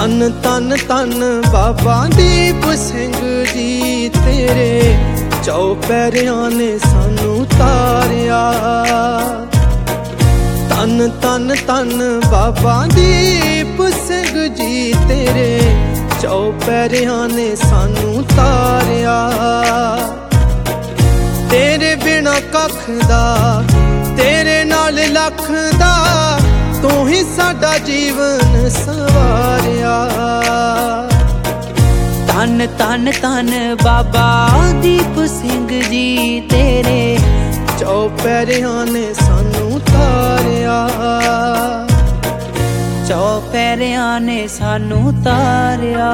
ਧੰਨ ਧੰਨ ਧੰਨ ਬਾਬਾ ਦੀਪ ਸਿੰਘ ਜੀ ਤੇਰੇ ਚੌਪਹਿਰਿਆਂ ਨੇ ਸਾਨੂੰ ਤਾਰਿਆ। ਧੰਨ ਧੰਨ ਧੰਨ ਬਾਬਾ ਦੀਪ ਸਿੰਘ ਜੀ ਤੇਰੇ ਚੌਪਹਿਰਿਆਂ ਨੇ ਸਾਨੂੰ ਤਾਰਿਆ। ਤੇਰੇ ਬਿਨਾ ਕੱਖ ਦਾ ਤੇਰੇ ਨਾਲ ਲੱਖ ਦਾ ਤੂੰ ਹੀ ਸਾਡਾ ਜੀਵਨ ਸਵਾਰਿਆ। ਧੰਨ ਧੰਨ ਧੰਨ ਬਾਬਾ ਦੀਪ ਸਿੰਘ ਜੀ ਤੇਰੇ ਚੌਪਹਿਰਿਆਂ ਨੇ ਸਾਨੂੰ ਤਾਰਿਆ। ਚੌਪਹਿਰਿਆਂ ਨੇ ਸਾਨੂੰ ਤਾਰਿਆ।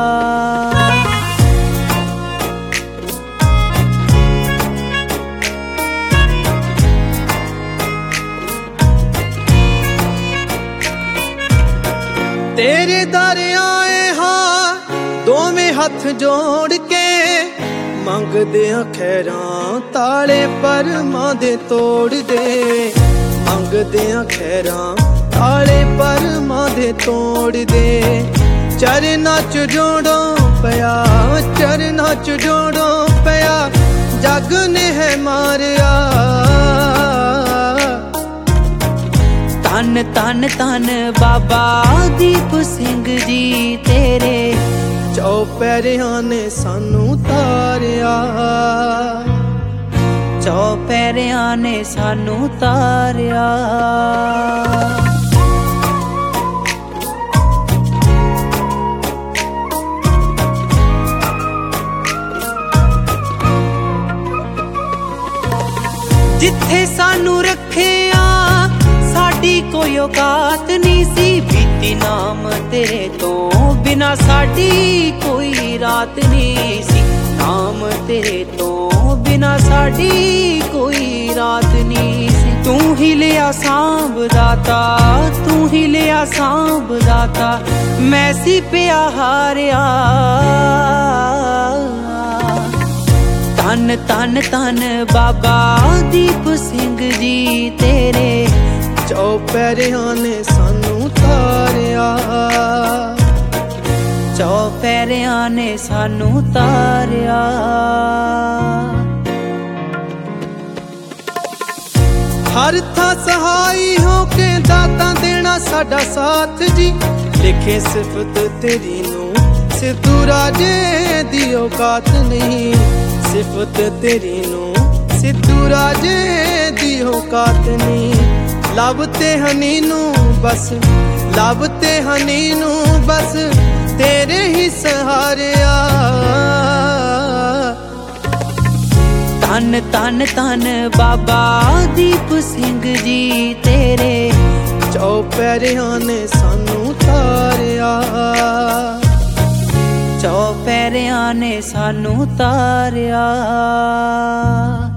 ਤੇਰੇ ਦਰ ਆਏ ਹਾਂ ਦੋਵੇਂ ਹੱਥ ਜੋੜ ਕੇ, ਮੰਗਦੇ ਆ ਖੈਰਾਂ ਤਾਲੇ ਪਰਮਾਂ ਦੇ ਤੋੜ ਦੇ। ਮੰਗਦੇ ਆ ਖੈਰਾਂ ਤਾਲੇ ਪਰਮਾਂ ਦੇ ਤੋੜ ਦੇ। ਚਰਨਾਂ ਚ ਜੋੜੋ ਪਿਆ, ਚਰਨਾਂ ਚ ਜੋੜੋ ਪਿਆ, ਜਗ ਨੇ ਹੈ ਮਾਰਿਆ। ਧੰਨ ਧੰਨ ਧੰਨ ਬਾਬਾ ਦੀਪ ਸਿੰਘ ਜੀ ਤੇਰੇ ਚੌਪਹਿਰਿਆਂ ਨੇ ਸਾਨੂੰ ਤਾਰਿਆ। ਚੌਪਹਿਰਿਆਂ ਨੇ ਸਾਨੂੰ ਤਾਰਿਆ। ਜਿੱਥੇ ਸਾਨੂੰ ਰੱਖਿਆ ਸਾਡੀ ਕੋਈ ਔਕਾਤ ਨਹੀਂ ਸੀ, ਬੀਤੀ ਨਾਮ ਤੇਰੇ ਤੋਂ ਬਿਨਾ ਸਾਡੀ ਕੋਈ ਰਾਤ ਨਹੀਂ ਸੀ। ਨਾਮ ਤੇਰੇ ਤੋਂ ਬਿਨਾ ਸਾਡੀ ਕੋਈ ਰਾਤ ਨਹੀਂ ਸੀ। ਤੂੰ ਹੀ ਲਿਆ ਸਾਂਭ ਦਾਤਾ, ਤੂੰ ਹੀ ਲਿਆ ਸਾਂਭ ਦਾਤਾ, ਮੈਂ ਸੀ ਪਿਆ ਹਾਰਿਆ। ਧੰਨ ਧੰਨ ਧੰਨ ਬਾਬਾ ਦੀਪ ਸਿੰਘ ਜੀ ਤੇਰੇ ਚੌਪਹਿਰਿਆਂ ਨੇ ਸਾਨੂੰ ਤਾਰਿਆ। ਚੌਪਹਿਰਿਆਂ ਨੇ ਸਾਨੂੰ ਤਾਰਿਆ। ਹਰ ਥਾਂ ਸਹਾਈ ਹੋ ਕੇ ਦਾਤਾਂ ਦੇਣਾ ਸਾਡਾ ਸਾਥ ਜੀ। ਲਿਖੇ ਸਿਫਤ ਤੇਰੀ ਨੂੰ ਸਿੱਧੂ ਰਾਜੇ ਦੀ ਔਕਾਤ ਨਹੀਂ। ਸਿਫਤ ਤੇਰੀ ਨੂੰ ਸਿੱਧੂ ਰਾਜੇ ਦੀ ਔਕਾਤ ਨਹੀਂ। ਲੱਭ ਤੇ ਹਨੀ ਨੂੰ ਬਸ, ਲੱਭ ਤੇ ਹਨੀ ਨੂੰ ਬਸ, ਤੇਰੇ ਹੀ ਸਹਾਰਿਆ। ਧੰਨ ਧੰਨ ਧੰਨ ਬਾਬਾ ਦੀਪ ਸਿੰਘ ਜੀ ਤੇਰੇ ਚੌਪਹਿਰਿਆਂ ਨੇ ਸਾਨੂੰ ਤਾਰਿਆ। ਚੌਪਹਿਰਿਆਂ ਨੇ ਸਾਨੂੰ ਤਾਰਿਆ।